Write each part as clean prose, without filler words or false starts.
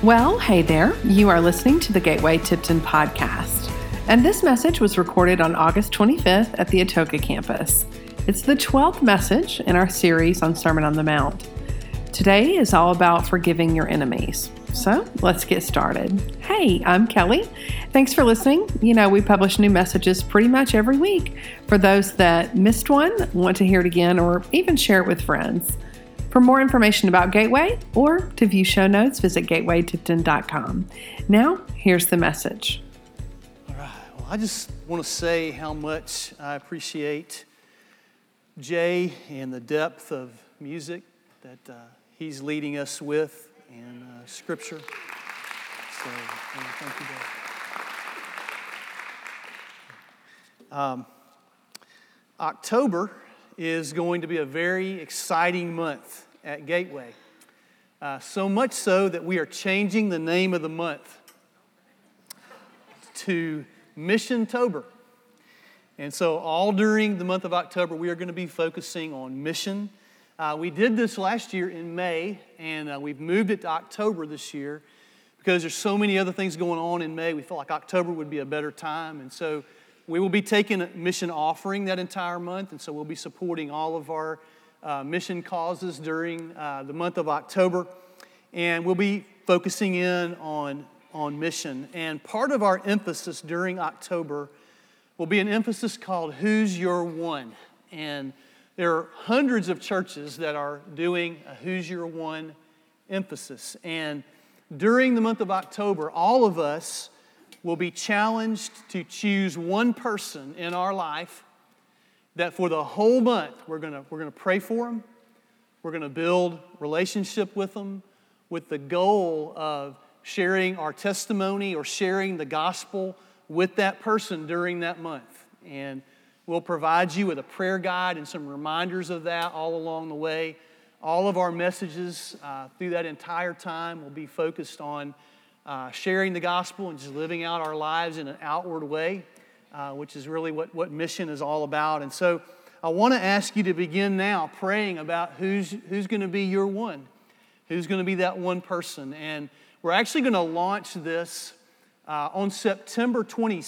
Well, hey there. You are listening to the Gateway Tipton podcast. And this message was recorded on August 25th at the Atoka campus. It's the 12th message in our series on Sermon on the Mount. Today is all about forgiving your enemies. So let's get started. Hey, I'm Kelly. Thanks for listening. You know, we publish new messages pretty much every week. For those that missed one, want to hear it again, or even share it with friends. For more information about Gateway or to view show notes, visit gatewaytipton.com. Now, here's the message. All right. Well, I just want to say how much I appreciate Jay and the depth of music that he's leading us with in Scripture. So, thank you, Jay. October is going to be a very exciting month at Gateway. So much so that we are changing the name of the month to Mission-tober. And so all during the month of October, we are going to be focusing on mission. We did this last year in May, and we've moved it to October this year because there's so many other things going on in May. We felt like October would be a better time. And so we will be taking a mission offering that entire month, and so we'll be supporting all of our mission causes during the month of October, and we'll be focusing in on mission. And part of our emphasis during October will be an emphasis called Who's Your One? And there are hundreds of churches that are doing a Who's Your One emphasis. And during the month of October, all of us will be challenged to choose one person in our life that for the whole month we're going to pray for them. We're going to build relationship with them with the goal of sharing our testimony or sharing the gospel with that person during that month. And we'll provide you with a prayer guide and some reminders of that all along the way. All of our messages through that entire time will be focused on sharing the gospel and just living out our lives in an outward way, which is really what mission is all about. And so I want to ask you to begin now praying about who's going to be your one, who's going to be that one person. And we're actually going to launch this on September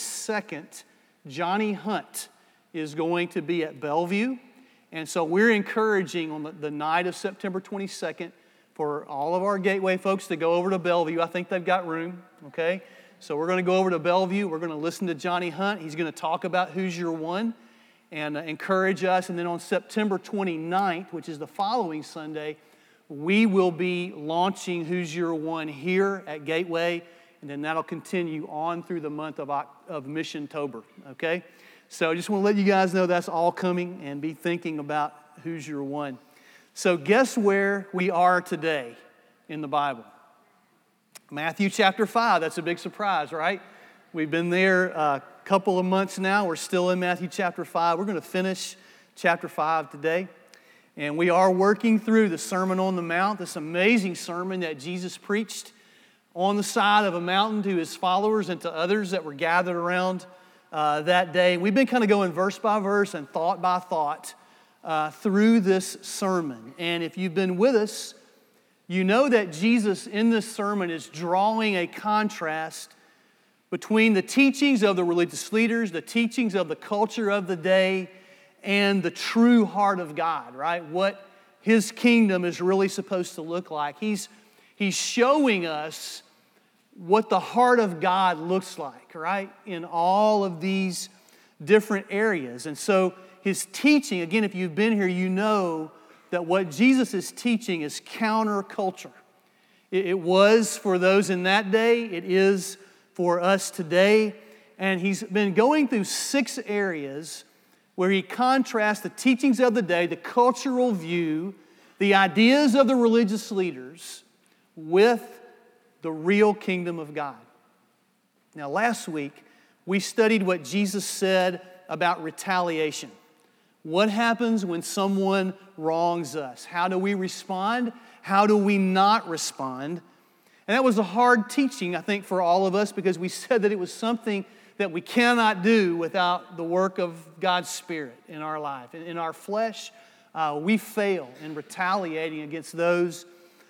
22nd. Johnny Hunt is going to be at Bellevue. And so we're encouraging on the night of September 22nd for all of our Gateway folks to go over to Bellevue. I think they've got room, okay? So we're going to go over to Bellevue. We're going to listen to Johnny Hunt. He's going to talk about Who's Your One and encourage us. And then on September 29th, which is the following Sunday, we will be launching Who's Your One here at Gateway. And then that'll continue on through the month of Mission-tober, okay? So I just want to let you guys know that's all coming and be thinking about Who's Your One. So guess where we are today in the Bible? Matthew chapter 5. That's a big surprise, right? We've been there a couple of months now. We're still in Matthew chapter 5. We're going to finish chapter 5 today. And we are working through the Sermon on the Mount, this amazing sermon that Jesus preached on the side of a mountain to his followers and to others that were gathered around that day. We've been kind of going verse by verse and thought by thought through this sermon. And if you've been with us, you know that Jesus in this sermon is drawing a contrast between the teachings of the religious leaders, the teachings of the culture of the day, and the true heart of God, right? What His kingdom is really supposed to look like. He's showing us what the heart of God looks like, right? In all of these different areas. And so His teaching, again, if you've been here, you know that what Jesus is teaching is counterculture. It was for those in that day. It is for us today. And He's been going through 6 areas where He contrasts the teachings of the day, the cultural view, the ideas of the religious leaders with the real kingdom of God. Now, last week, we studied what Jesus said about retaliation. What happens when someone wrongs us? How do we respond? How do we not respond? And that was a hard teaching, I think, for all of us because we said that it was something that we cannot do without the work of God's Spirit in our life. In our flesh, we fail in retaliating against those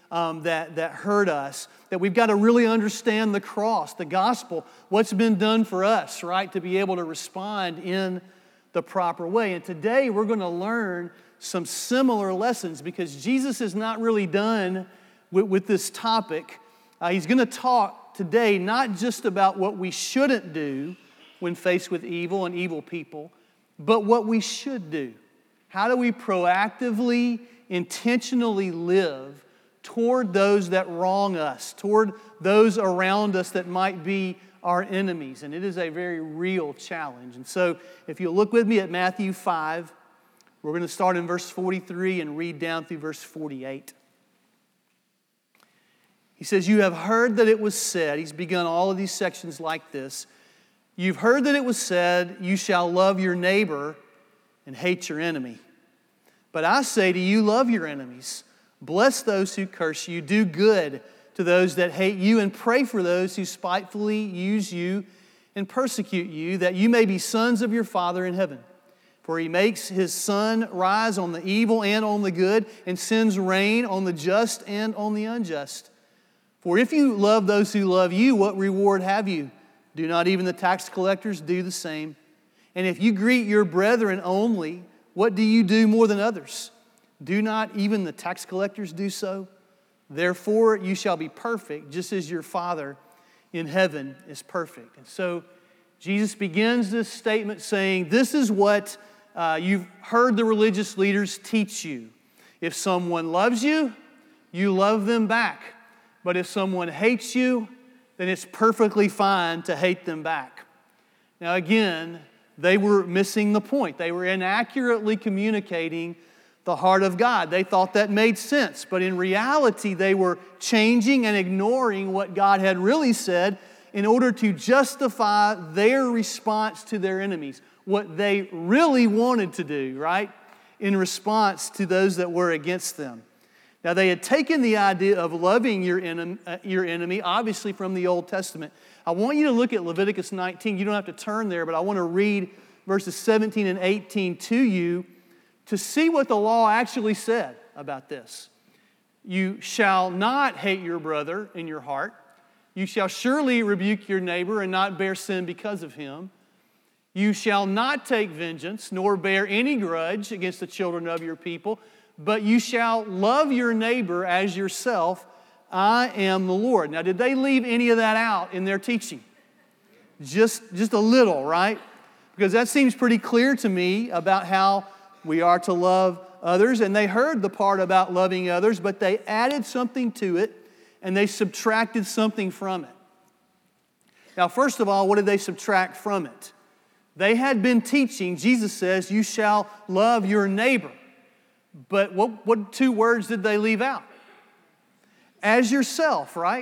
that hurt us, that we've got to really understand the cross, the gospel, what's been done for us, right, to be able to respond in the proper way. And today we're going to learn some similar lessons because Jesus is not really done with this topic. He's going to talk today not just about what we shouldn't do when faced with evil and evil people, but what we should do. How do we proactively, intentionally live toward those that wrong us, toward those around us that might be our enemies? And it is a very real challenge. And so if you'll look with me at Matthew 5, we're going to start in verse 43 and read down through verse 48. He says, "You have heard that it was said," he's begun all of these sections like this, "You've heard that it was said, you shall love your neighbor and hate your enemy. But I say to you, love your enemies. Bless those who curse you. Do good to those that hate you, and pray for those who spitefully use you and persecute you, that you may be sons of your Father in heaven. For He makes His sun rise on the evil and on the good, and sends rain on the just and on the unjust. For if you love those who love you, what reward have you? Do not even the tax collectors do the same? And if you greet your brethren only, what do you do more than others? Do not even the tax collectors do so? Therefore you shall be perfect, just as your Father in heaven is perfect." And so Jesus begins this statement saying, this is what you've heard the religious leaders teach you. If someone loves you, you love them back. But if someone hates you, then it's perfectly fine to hate them back. Now again, they were missing the point. They were inaccurately communicating the heart of God. They thought that made sense, but in reality, they were changing and ignoring what God had really said in order to justify their response to their enemies, what they really wanted to do, right, in response to those that were against them. Now, they had taken the idea of loving your enemy, obviously from the Old Testament. I want you to look at Leviticus 19. You don't have to turn there, but I want to read verses 17 and 18 to you to see what the law actually said about this. "You shall not hate your brother in your heart. You shall surely rebuke your neighbor and not bear sin because of him. You shall not take vengeance, nor bear any grudge against the children of your people, but you shall love your neighbor as yourself. I am the Lord." Now, did they leave any of that out in their teaching? Just a little, right? Because that seems pretty clear to me about how we are to love others. And they heard the part about loving others, but they added something to it and they subtracted something from it. Now, first of all, what did they subtract from it? They had been teaching, Jesus says, you shall love your neighbor. But what two words did they leave out? As yourself, right?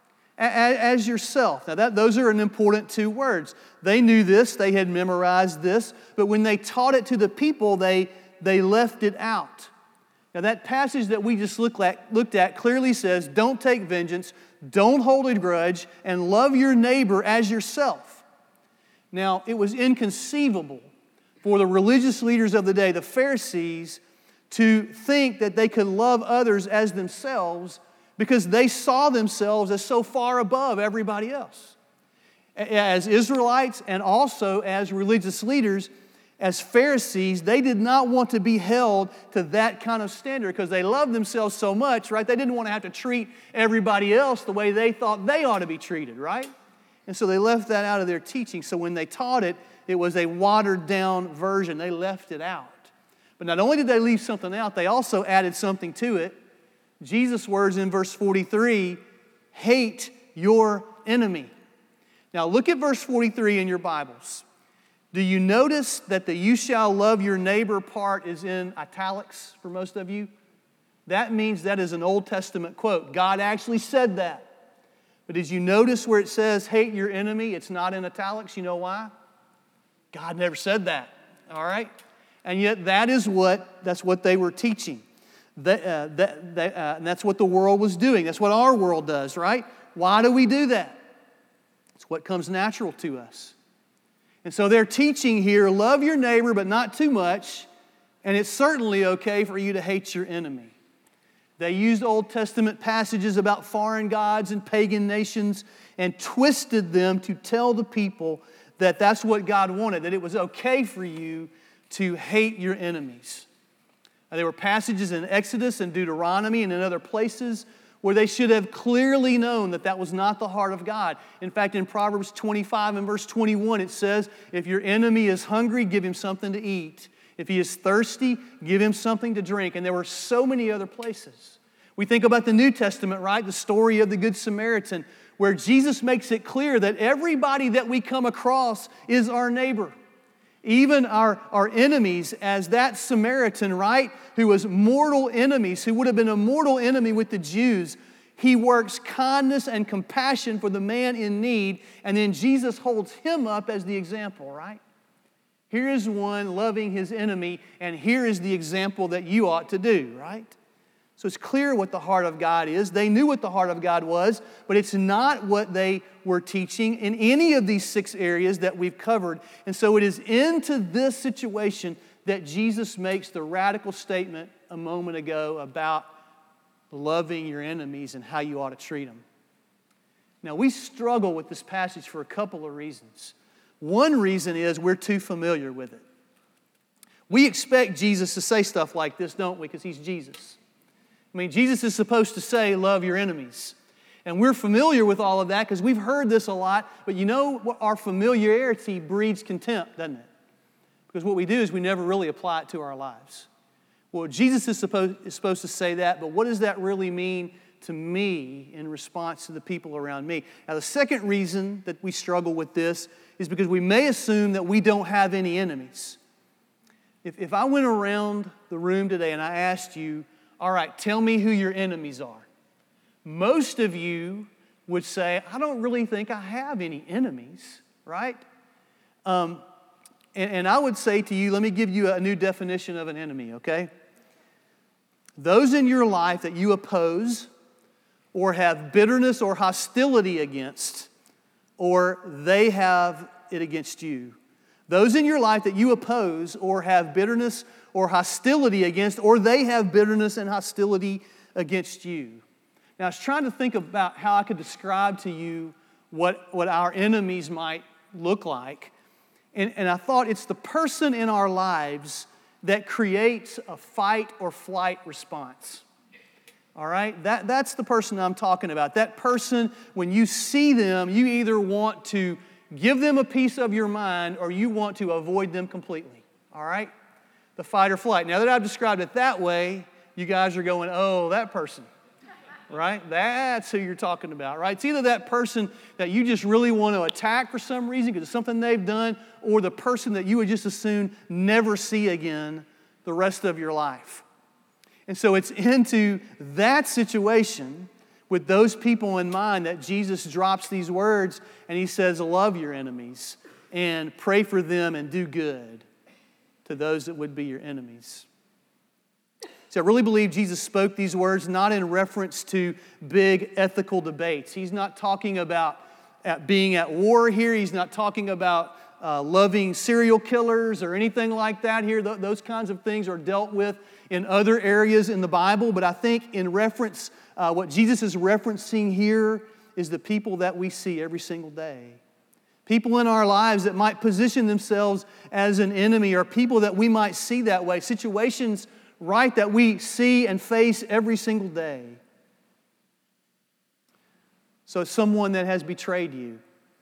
As yourself. Now, those are an important two words. They knew this. They had memorized this. But when they taught it to the people, they left it out. Now, that passage that we just looked at clearly says, don't take vengeance, don't hold a grudge, and love your neighbor as yourself. Now, it was inconceivable for the religious leaders of the day, the Pharisees, to think that they could love others as themselves because they saw themselves as so far above everybody else. As Israelites and also as religious leaders, as Pharisees, they did not want to be held to that kind of standard because they loved themselves so much, right? They didn't want to have to treat everybody else the way they thought they ought to be treated, right? And so they left that out of their teaching. So when they taught it, it was a watered-down version. They left it out. But not only did they leave something out, they also added something to it. Jesus' words in verse 43, hate your enemy. Now look at verse 43 in your Bibles. Do you notice that the you shall love your neighbor part is in italics for most of you? That means that is an Old Testament quote. God actually said that. But did you notice where it says hate your enemy? It's not in italics. You know why? God never said that. All right? And yet that's what they were teaching. And that's what the world was doing. That's what our world does, right? Why do we do that? It's what comes natural to us. And so they're teaching here, love your neighbor, but not too much. And it's certainly okay for you to hate your enemy. They used Old Testament passages about foreign gods and pagan nations and twisted them to tell the people that that's what God wanted, that it was okay for you to hate your enemies. There were passages in Exodus and Deuteronomy and in other places where they should have clearly known that that was not the heart of God. In fact, in Proverbs 25 and verse 21, it says, if your enemy is hungry, give him something to eat. If he is thirsty, give him something to drink. And there were so many other places. We think about the New Testament, right? The story of the Good Samaritan, where Jesus makes it clear that everybody that we come across is our neighbor. Even our enemies, as that Samaritan, right, who was mortal enemies, who would have been a mortal enemy with the Jews, he works kindness and compassion for the man in need, and then Jesus holds him up as the example, right? Here is one loving his enemy, and here is the example that you ought to do, right? So it's clear what the heart of God is. They knew what the heart of God was, but it's not what they were teaching in any of these 6 areas that we've covered. And so it is into this situation that Jesus makes the radical statement a moment ago about loving your enemies and how you ought to treat them. Now, we struggle with this passage for a couple of reasons. One reason is we're too familiar with it. We expect Jesus to say stuff like this, don't we? Because he's Jesus. I mean, Jesus is supposed to say, love your enemies. And we're familiar with all of that because we've heard this a lot. But you know what? Our familiarity breeds contempt, doesn't it? Because what we do is we never really apply it to our lives. Well, Jesus is supposed to say that, but what does that really mean to me in response to the people around me? Now, the second reason that we struggle with this is because we may assume that we don't have any enemies. If I went around the room today and I asked you, all right, tell me who your enemies are. Most of you would say, I don't really think I have any enemies, right? And I would say to you, let me give you a new definition of an enemy, okay? Those in your life that you oppose or have bitterness or hostility against, or they have it against you. Those in your life that you oppose or have bitterness or hostility against, or they have bitterness and hostility against you. Now, I was trying to think about how I could describe to you what our enemies might look like. And I thought it's the person in our lives that creates a fight or flight response. All right? That's the person I'm talking about. That person, when you see them, you either want to give them a piece of your mind or you want to avoid them completely. All right? The fight or flight. Now that I've described it that way, you guys are going, oh, that person. Right? That's who you're talking about, right? It's either that person that you just really want to attack for some reason because it's something they've done, or the person that you would just as soon never see again the rest of your life. And so it's into that situation with those people in mind that Jesus drops these words and he says, love your enemies and pray for them and do good to those that would be your enemies. So I really believe Jesus spoke these words not in reference to big ethical debates. He's not talking about being at war here. He's not talking about loving serial killers or anything like that here. Those kinds of things are dealt with in other areas in the Bible. But I think in reference, what Jesus is referencing here is the people that we see every single day. People in our lives that might position themselves as an enemy, or people that we might see that way. Situations, right, that we see and face every single day. So someone that has betrayed you.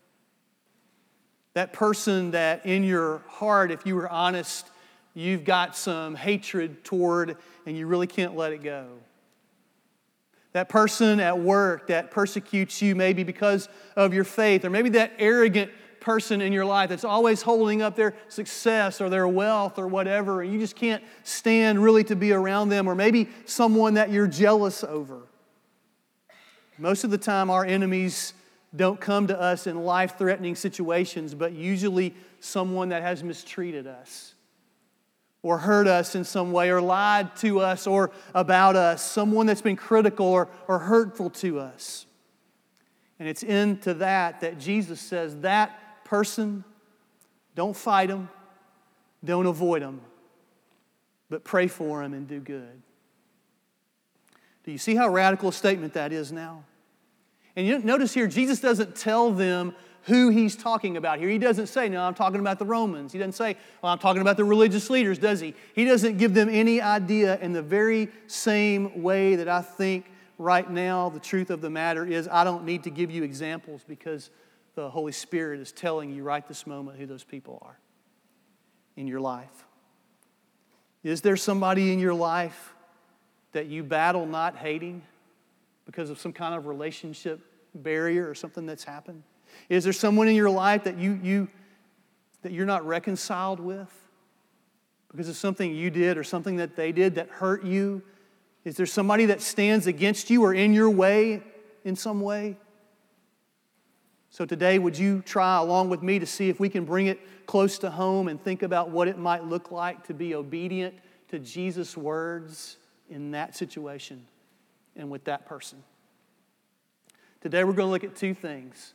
That person that in your heart, if you were honest, you've got some hatred toward and you really can't let it go. That person at work that persecutes you maybe because of your faith, or maybe that arrogant person in your life that's always holding up their success or their wealth or whatever, and you just can't stand really to be around them, or maybe someone that you're jealous over. Most of the time, our enemies don't come to us in life-threatening situations, but usually someone that has mistreated us or hurt us in some way or lied to us or about us, someone that's been critical or hurtful to us. And it's into that Jesus says, that person, don't fight them, don't avoid them, but pray for them and do good. Do you see how radical a statement that is now? And you notice here, Jesus doesn't tell them who he's talking about here. He doesn't say, no, I'm talking about the Romans. He doesn't say, well, I'm talking about the religious leaders, does he? He doesn't give them any idea in the very same way that I think right now the truth of the matter is I don't need to give you examples because the Holy Spirit is telling you right this moment who those people are in your life. Is there somebody in your life that you battle not hating because of some kind of relationship barrier or something that's happened? Is there someone in your life that you're not reconciled with because of something you did or something that they did that hurt you? Is there somebody that stands against you or in your way in some way? So today, would you try along with me to see if we can bring it close to home and think about what it might look like to be obedient to Jesus' words in that situation and with that person? Today, we're going to look at two things.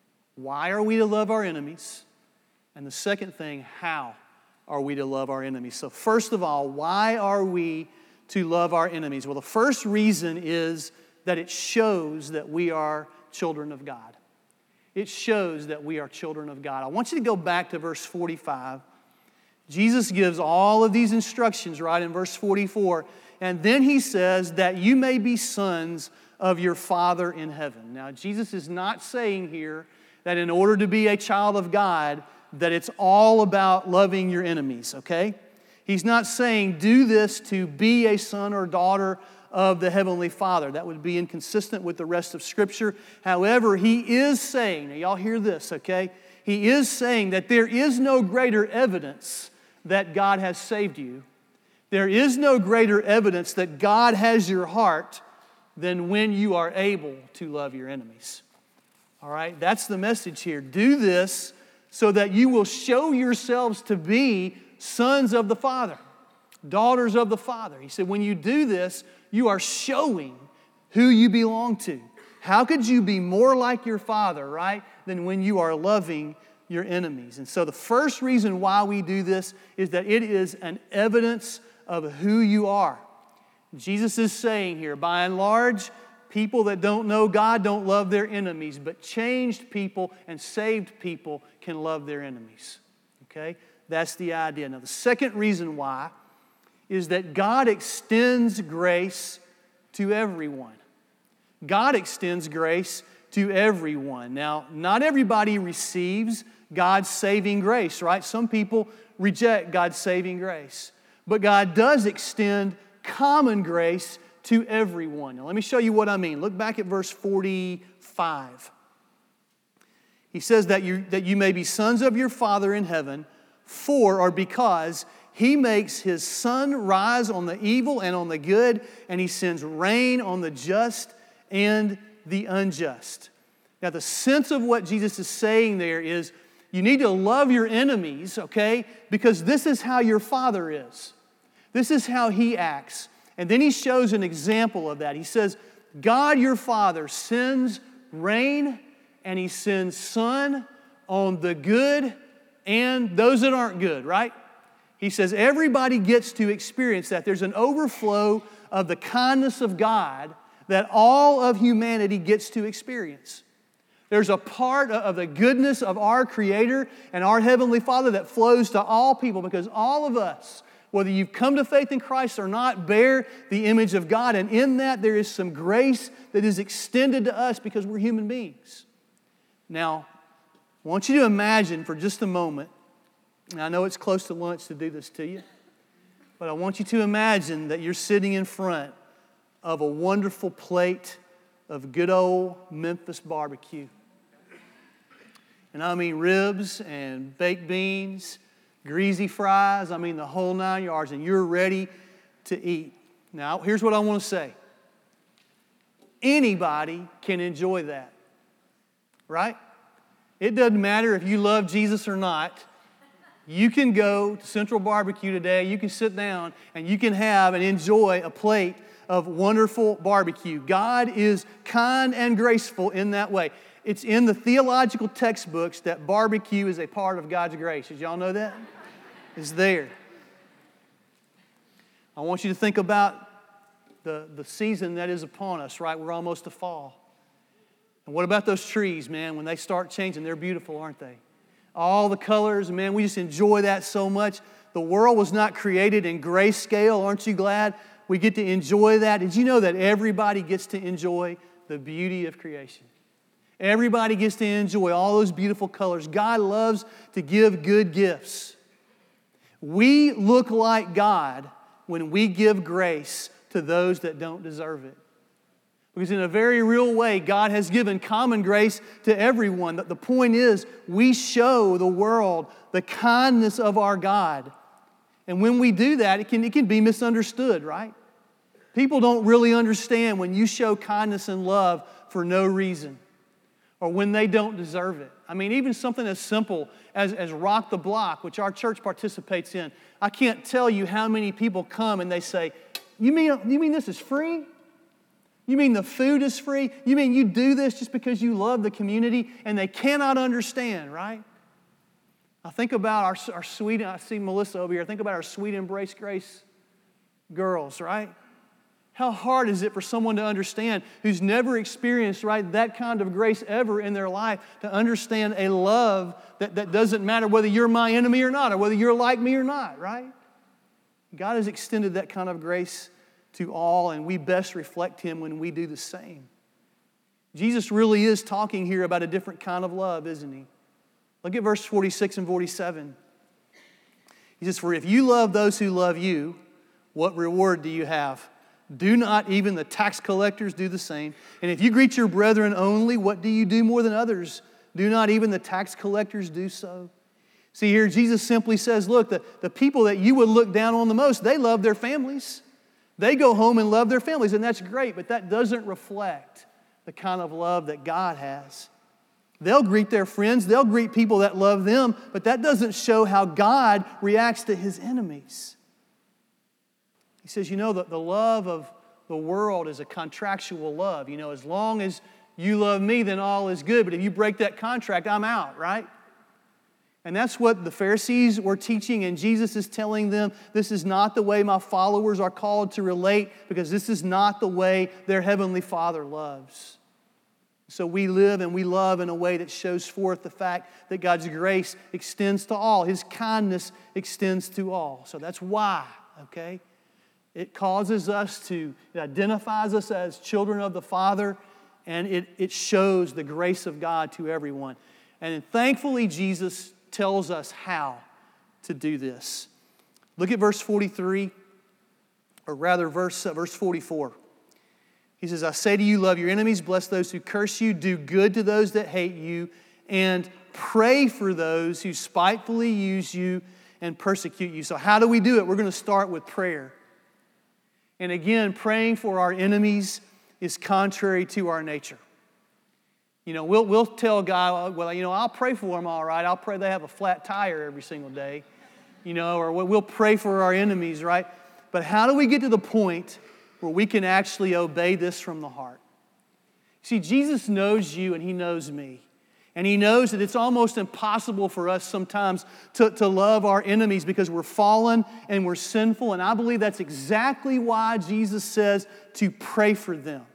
Why are we to love our enemies? And the second thing, how are we to love our enemies? So first of all, why are we to love our enemies? Well, the first reason is that it shows that we are children of God. It shows that we are children of God. I want you to go back to verse 45. Jesus gives all of these instructions right in verse 44. And then he says that you may be sons of your Father in heaven. Now, Jesus is not saying here that in order to be a child of God, that it's all about loving your enemies, okay? He's not saying do this to be a son or daughter of the Heavenly Father. That would be inconsistent with the rest of Scripture. However, he is saying, now y'all hear this, okay? He is saying that there is no greater evidence that God has saved you. There is no greater evidence that God has your heart than when you are able to love your enemies. All right, that's the message here. Do this so that you will show yourselves to be sons of the Father, daughters of the Father. He said, when you do this, you are showing who you belong to. How could you be more like your Father, right, than when you are loving your enemies? And so the first reason why we do this is that it is an evidence of who you are. Jesus is saying here, by and large, people that don't know God don't love their enemies, but changed people and saved people can love their enemies. Okay? That's the idea. Now, the second reason why is that God extends grace to everyone. God extends grace to everyone. Now, not everybody receives God's saving grace, right? Some people reject God's saving grace. But God does extend common grace to everyone. Now, let me show you what I mean. Look back at verse 45. He says that you may be sons of your Father in heaven, for or because He makes His sun rise on the evil and on the good, and He sends rain on the just and the unjust. Now, the sense of what Jesus is saying there is you need to love your enemies, okay? Because this is how your Father is. This is how He acts. And then He shows an example of that. He says, God your Father sends rain and He sends sun on the good and those that aren't good, right? He says everybody gets to experience that. There's an overflow of the kindness of God that all of humanity gets to experience. There's a part of the goodness of our Creator and our Heavenly Father that flows to all people because all of us, whether you've come to faith in Christ or not, bear the image of God. And in that there is some grace that is extended to us because we're human beings. Now, I want you to imagine for just a moment, and I know it's close to lunch to do this to you, but I want you to imagine that you're sitting in front of a wonderful plate of good old Memphis barbecue. And I mean ribs and baked beans, greasy fries, I mean the whole 9 yards, and you're ready to eat. Now, here's what I want to say. Anybody can enjoy that, right? It doesn't matter if you love Jesus or not. You can go to Central Barbecue today, you can sit down, and you can have and enjoy a plate of wonderful barbecue. God is kind and graceful in that way. It's in the theological textbooks that barbecue is a part of God's grace. Did y'all know that? It's there. I want you to think about the season that is upon us, right? We're almost to fall. And what about those trees, man? When they start changing, they're beautiful, aren't they? All the colors, man, we just enjoy that so much. The world was not created in grayscale. Aren't you glad we get to enjoy that? Did you know that everybody gets to enjoy the beauty of creation? Everybody gets to enjoy all those beautiful colors. God loves to give good gifts. We look like God when we give grace to those that don't deserve it. Because in a very real way, God has given common grace to everyone. The point is, we show the world the kindness of our God. And when we do that, it can be misunderstood, right? People don't really understand when you show kindness and love for no reason or when they don't deserve it. I mean, even something as simple as Rock the Block, which our church participates in. I can't tell you how many people come and they say, you mean this is free? You mean the food is free? You mean you do this just because you love the community? And they cannot understand, right? I think about our sweet, I see Melissa over here, I think about our sweet Embrace Grace girls, right? How hard is it for someone to understand who's never experienced, right, that kind of grace ever in their life to understand a love that doesn't matter whether you're my enemy or not or whether you're like me or not, right? God has extended that kind of grace to all, and we best reflect Him when we do the same. Jesus really is talking here about a different kind of love, isn't He? Look at verse 46 and 47. He says, "For if you love those who love you, what reward do you have? Do not even the tax collectors do the same? And if you greet your brethren only, what do you do more than others? Do not even the tax collectors do so?" See here, Jesus simply says, look, the people that you would look down on the most, they love their families. They go home and love their families, and that's great, but that doesn't reflect the kind of love that God has. They'll greet their friends, they'll greet people that love them, but that doesn't show how God reacts to His enemies. He says, the love of the world is a contractual love. As long as you love me, then all is good, but if you break that contract, I'm out, right? And that's what the Pharisees were teaching, and Jesus is telling them, this is not the way my followers are called to relate, because this is not the way their Heavenly Father loves. So we live and we love in a way that shows forth the fact that God's grace extends to all. His kindness extends to all. So that's why, okay? It causes us it identifies us as children of the Father, and it shows the grace of God to everyone. And thankfully, Jesus tells us how to do this. Look at verse 43, or rather verse 44. He says, "I say to you, love your enemies, bless those who curse you, do good to those that hate you, and pray for those who spitefully use you and persecute you." So how do we do it? We're going to start with prayer. And again, praying for our enemies is contrary to our nature. We'll tell a guy, well, I'll pray for them all right. I'll pray they have a flat tire every single day. Or we'll pray for our enemies, right? But how do we get to the point where we can actually obey this from the heart? See, Jesus knows you and He knows me. And He knows that it's almost impossible for us sometimes to love our enemies because we're fallen and we're sinful. And I believe that's exactly why Jesus says to pray for them.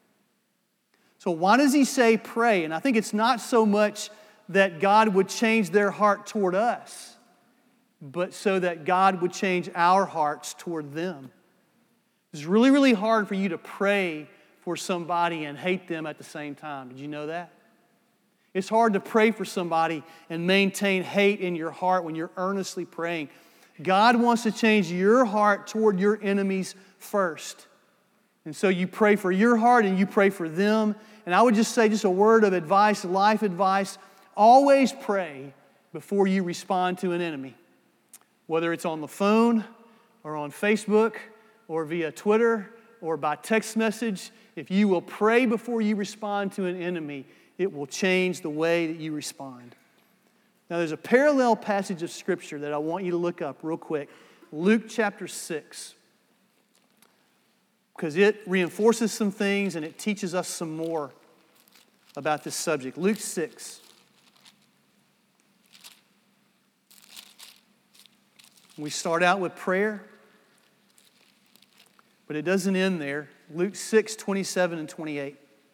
So why does He say pray? And I think it's not so much that God would change their heart toward us, but so that God would change our hearts toward them. It's really, really hard for you to pray for somebody and hate them at the same time. Did you know that? It's hard to pray for somebody and maintain hate in your heart when you're earnestly praying. God wants to change your heart toward your enemies first. And so you pray for your heart and you pray for them. And I would just say just a word of advice, life advice. Always pray before you respond to an enemy. Whether it's on the phone or on Facebook or via Twitter or by text message, if you will pray before you respond to an enemy, it will change the way that you respond. Now there's a parallel passage of Scripture that I want you to look up real quick. Luke chapter 6. Because it reinforces some things and it teaches us some more about this subject. Luke 6. We start out with prayer. But it doesn't end there. Luke 6, 27 and 28.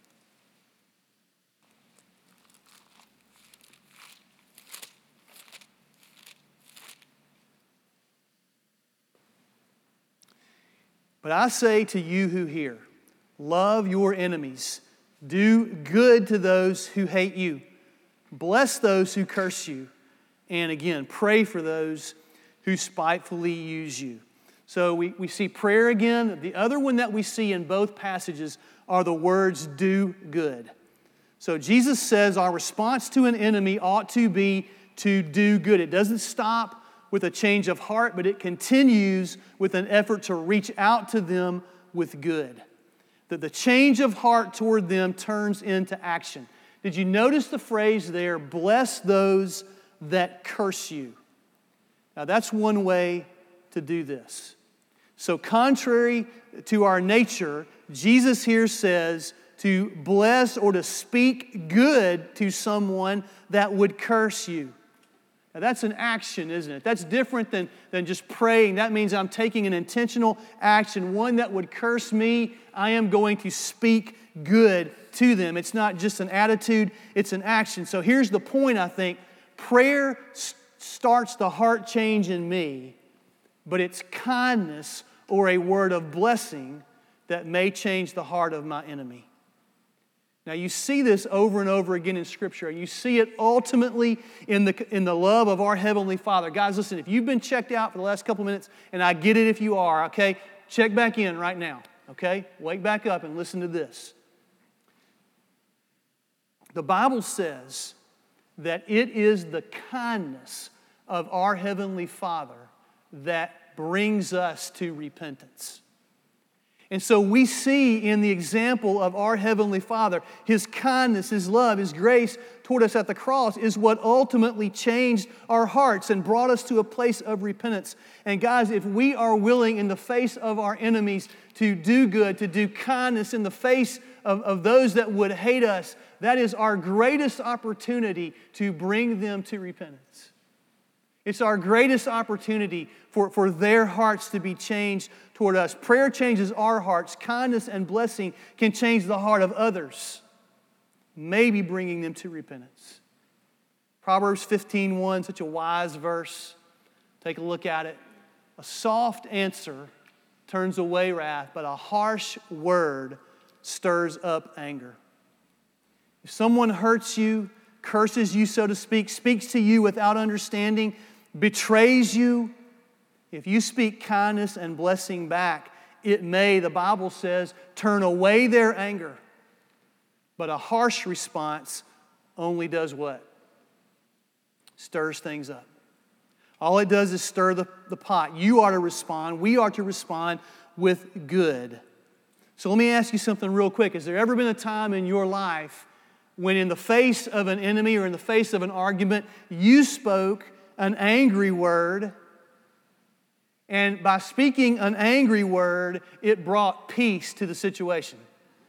But I say to you who hear, love your enemies, do good to those who hate you, bless those who curse you, and again, pray for those who spitefully use you. So we see prayer again. The other one that we see in both passages are the words, do good. So Jesus says our response to an enemy ought to be to do good. It doesn't stop with a change of heart, but it continues with an effort to reach out to them with good. That the change of heart toward them turns into action. Did you notice the phrase there, bless those that curse you? Now that's one way to do this. So contrary to our nature, Jesus here says to bless or to speak good to someone that would curse you. Now that's an action, isn't it? That's different than just praying. That means I'm taking an intentional action. One that would curse me, I am going to speak good to them. It's not just an attitude, it's an action. So here's the point, I think. Prayer starts the heart change in me, but it's kindness or a word of blessing that may change the heart of my enemy. Now you see this over and over again in Scripture, and you see it ultimately in the love of our Heavenly Father. Guys, listen, if you've been checked out for the last couple minutes, and I get it if you are, okay, check back in right now, okay? Wake back up and listen to this. The Bible says that it is the kindness of our Heavenly Father that brings us to repentance. And so we see in the example of our Heavenly Father, His kindness, His love, His grace toward us at the cross is what ultimately changed our hearts and brought us to a place of repentance. And guys, if we are willing in the face of our enemies to do good, to do kindness in the face of those that would hate us, that is our greatest opportunity to bring them to repentance. It's our greatest opportunity for their hearts to be changed toward us. Prayer changes our hearts. Kindness and blessing can change the heart of others, maybe bringing them to repentance. Proverbs 15:1, such a wise verse. Take a look at it. A soft answer turns away wrath, but a harsh word stirs up anger. If someone hurts you, curses you, so to speak, speaks to you without understanding, betrays you, if you speak kindness and blessing back, it may, the Bible says, turn away their anger. But a harsh response only does what? Stirs things up. All it does is stir the pot. You are to respond. We are to respond with good. So let me ask you something real quick. Has there ever been a time in your life when in the face of an enemy or in the face of an argument, you spoke an angry word, and by speaking an angry word, it brought peace to the situation?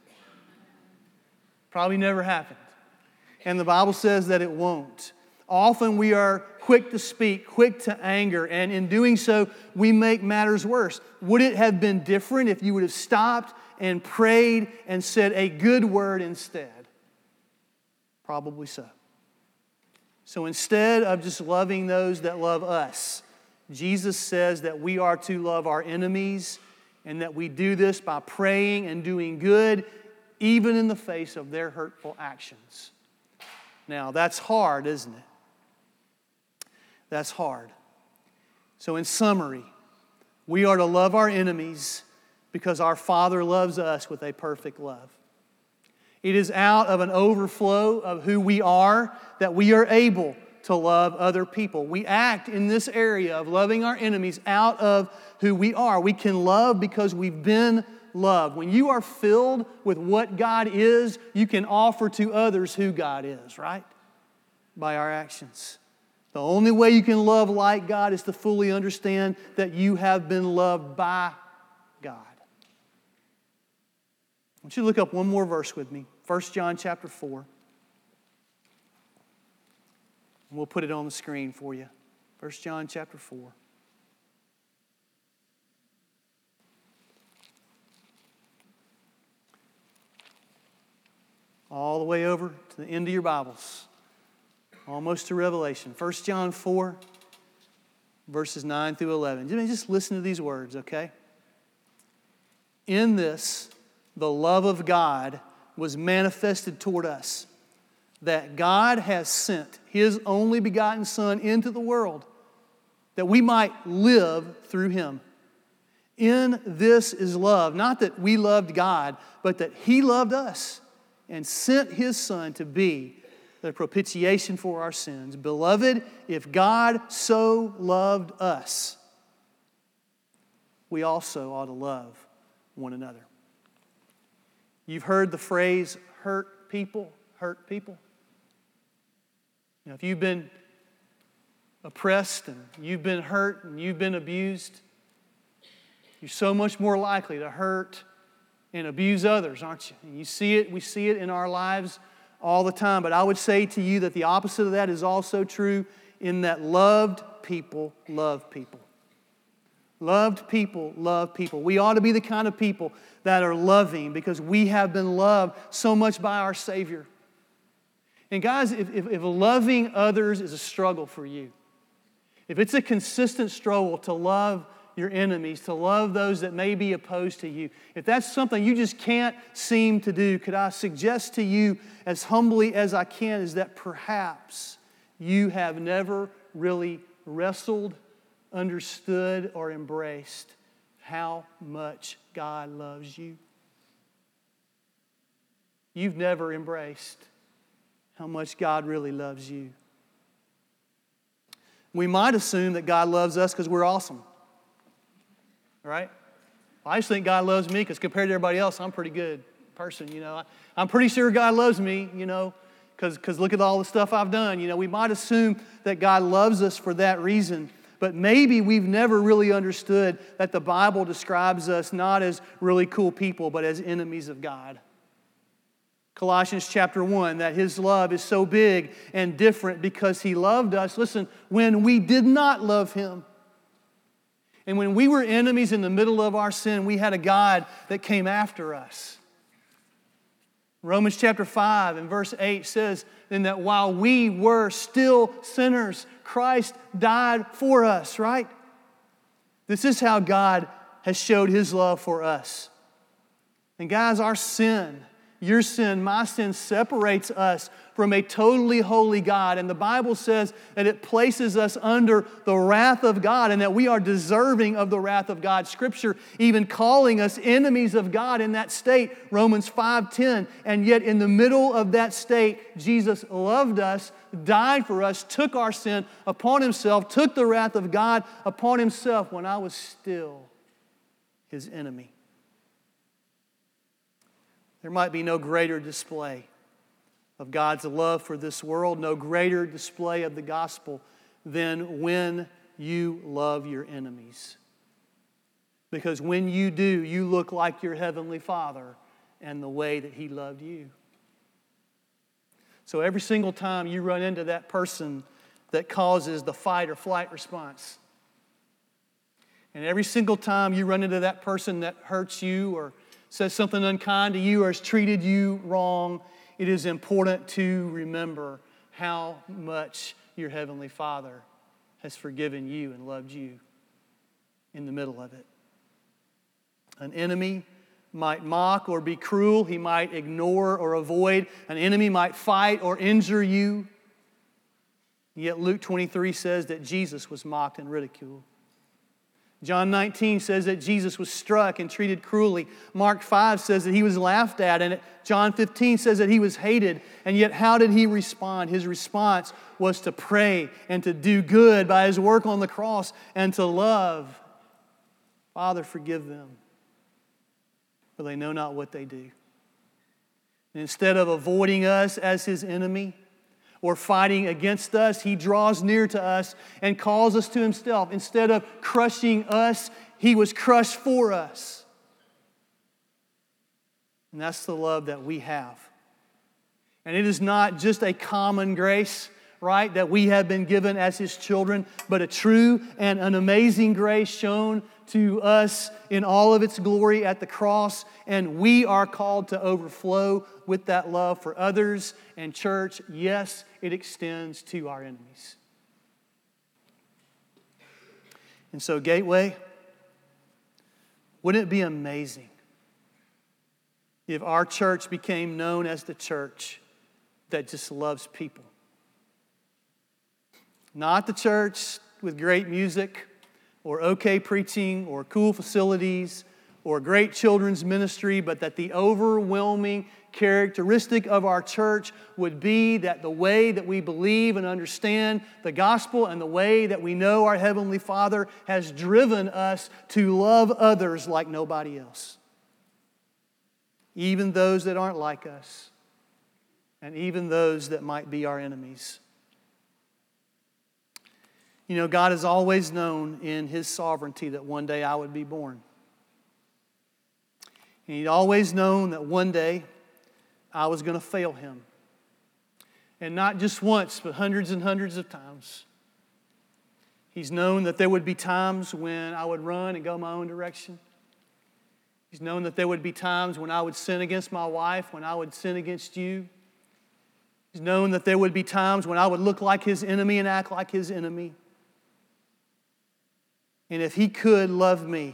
Probably never happened. And the Bible says that it won't. Often we are quick to speak, quick to anger, and in doing so, we make matters worse. Would it have been different if you would have stopped and prayed and said a good word instead? Probably so. So instead of just loving those that love us, Jesus says that we are to love our enemies and that we do this by praying and doing good, even in the face of their hurtful actions. Now, that's hard, isn't it? That's hard. So in summary, we are to love our enemies because our Father loves us with a perfect love. It is out of an overflow of who we are that we are able to love other people. We act in this area of loving our enemies out of who we are. We can love because we've been loved. When you are filled with what God is, you can offer to others who God is, right? By our actions. The only way you can love like God is to fully understand that you have been loved by God. I want you to look up one more verse with me. 1 John chapter 4. We'll put it on the screen for you. 1 John chapter 4. all the way over to the end of your Bibles, almost to Revelation. 1 John 4, verses 9 through 11. Just listen to these words, okay? In this, the love of God was manifested toward us, that God has sent His only begotten Son into the world, that we might live through Him. In this is love, not that we loved God, but that He loved us and sent His Son to be the propitiation for our sins. Beloved, if God so loved us, we also ought to love one another. You've heard the phrase, hurt people, hurt people. You know, if you've been oppressed and you've been hurt and you've been abused, you're so much more likely to hurt and abuse others, aren't you? And you see it, we see it in our lives all the time. But I would say to you that the opposite of that is also true, in that loved people love people. Loved people love people. We ought to be the kind of people that are loving because we have been loved so much by our Savior. And guys, if loving others is a struggle for you, if it's a consistent struggle to love your enemies, to love those that may be opposed to you, if that's something you just can't seem to do, could I suggest to you, as humbly as I can, is that perhaps you have never really wrestled, understood, or embraced how much God loves you. You've never embraced how much God really loves you. We might assume that God loves us because we're awesome. Right? I just think God loves me because compared to everybody else, I'm a pretty good person, you know. I'm pretty sure God loves me, you know, because look at all the stuff I've done. You know, we might assume that God loves us for that reason, but maybe we've never really understood that the Bible describes us not as really cool people, but as enemies of God. Colossians chapter 1, that His love is so big and different because He loved us, listen, when we did not love Him. And when we were enemies in the middle of our sin, we had a God that came after us. Romans chapter 5 and verse 8 says, then that while we were still sinners, Christ died for us, right? This is how God has showed His love for us. And guys, our sin, your sin, my sin, separates us from a totally holy God. And the Bible says that it places us under the wrath of God and that we are deserving of the wrath of God. Scripture even calling us enemies of God in that state, Romans 5:10. And yet in the middle of that state, Jesus loved us, died for us, took our sin upon Himself, took the wrath of God upon Himself when I was still His enemy. There might be no greater display of God's love for this world, no greater display of the gospel than when you love your enemies. Because when you do, you look like your Heavenly Father and the way that He loved you. So every single time you run into that person that causes the fight or flight response, and every single time you run into that person that hurts you or says something unkind to you or has treated you wrong, it is important to remember how much your Heavenly Father has forgiven you and loved you in the middle of it. An enemy might mock or be cruel. He might ignore or avoid. An enemy might fight or injure you. Yet Luke 23 says that Jesus was mocked and ridiculed. John 19 says that Jesus was struck and treated cruelly. Mark 5 says that He was laughed at. And John 15 says that He was hated. And yet how did He respond? His response was to pray and to do good by His work on the cross and to love. Father, forgive them, for they know not what they do. And instead of avoiding us as His enemy, or fighting against us, He draws near to us and calls us to Himself. Instead of crushing us, He was crushed for us. And that's the love that we have. And it is not just a common grace right, that we have been given as His children, but a true and an amazing grace shown to us in all of its glory at the cross, and we are called to overflow with that love for others. And church, yes, it extends to our enemies. And so, Gateway, wouldn't it be amazing if our church became known as the church that just loves people? Not the church with great music or okay preaching or cool facilities or great children's ministry, but that the overwhelming characteristic of our church would be that the way that we believe and understand the gospel and the way that we know our Heavenly Father has driven us to love others like nobody else. Even those that aren't like us, and even those that might be our enemies. You know, God has always known in His sovereignty that one day I would be born. And He'd always known that one day I was going to fail Him. And not just once, but hundreds and hundreds of times. He's known that there would be times when I would run and go my own direction. He's known that there would be times when I would sin against my wife, when I would sin against you. He's known that there would be times when I would look like His enemy and act like His enemy. And if He could love me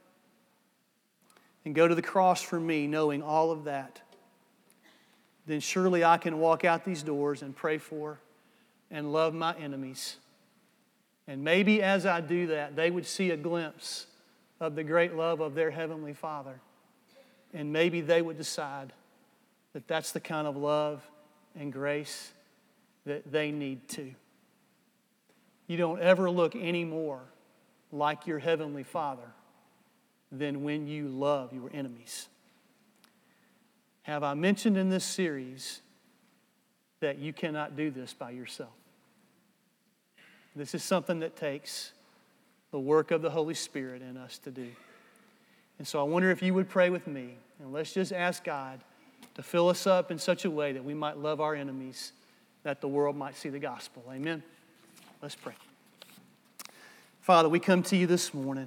and go to the cross for me, knowing all of that, then surely I can walk out these doors and pray for and love my enemies. And maybe as I do that, they would see a glimpse of the great love of their Heavenly Father. And maybe they would decide that that's the kind of love and grace that they need too. You don't ever look any more like your Heavenly Father than when you love your enemies. Have I mentioned in this series that you cannot do this by yourself? This is something that takes the work of the Holy Spirit in us to do. And so I wonder if you would pray with me, and let's just ask God to fill us up in such a way that we might love our enemies, that the world might see the gospel. Amen? Let's pray. Father, we come to you this morning,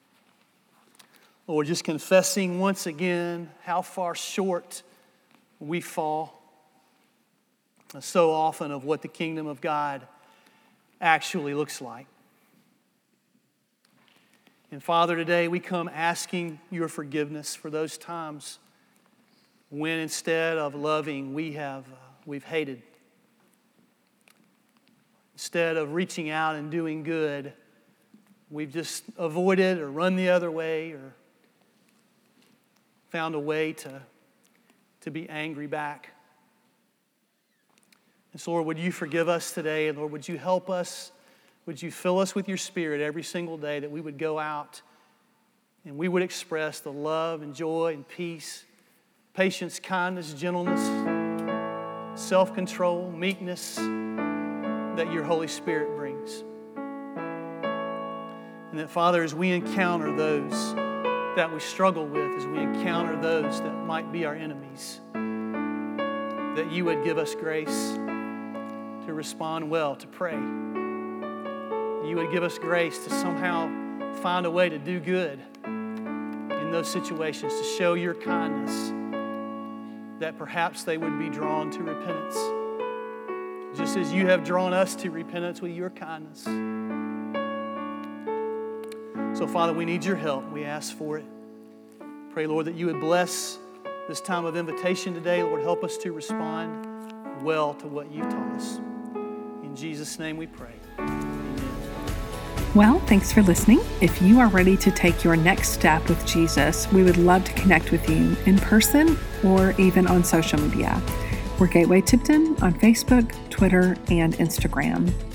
Lord, just confessing once again how far short we fall so often of what the kingdom of God actually looks like. And Father, today we come asking your forgiveness for those times when instead of loving, we've hated. Instead of reaching out and doing good, we've just avoided or run the other way or found a way to be angry back. And so, Lord, would you forgive us today? And Lord, would you help us? Would you fill us with your Spirit every single day that we would go out and we would express the love and joy and peace, patience, kindness, gentleness, self-control, meekness that your Holy Spirit brings. And that, Father, as we encounter those that we struggle with, as we encounter those that might be our enemies, that you would give us grace to respond well, to pray. You would give us grace to somehow find a way to do good in those situations, to show your kindness, that perhaps they would be drawn to repentance, just as you have drawn us to repentance with your kindness. So, Father, we need your help. We ask for it. Pray, Lord, that you would bless this time of invitation today. Lord, help us to respond well to what you've taught us. In Jesus' name we pray. Well, thanks for listening. If you are ready to take your next step with Jesus, we would love to connect with you in person or even on social media. We're Gateway Tipton on Facebook, Twitter, and Instagram.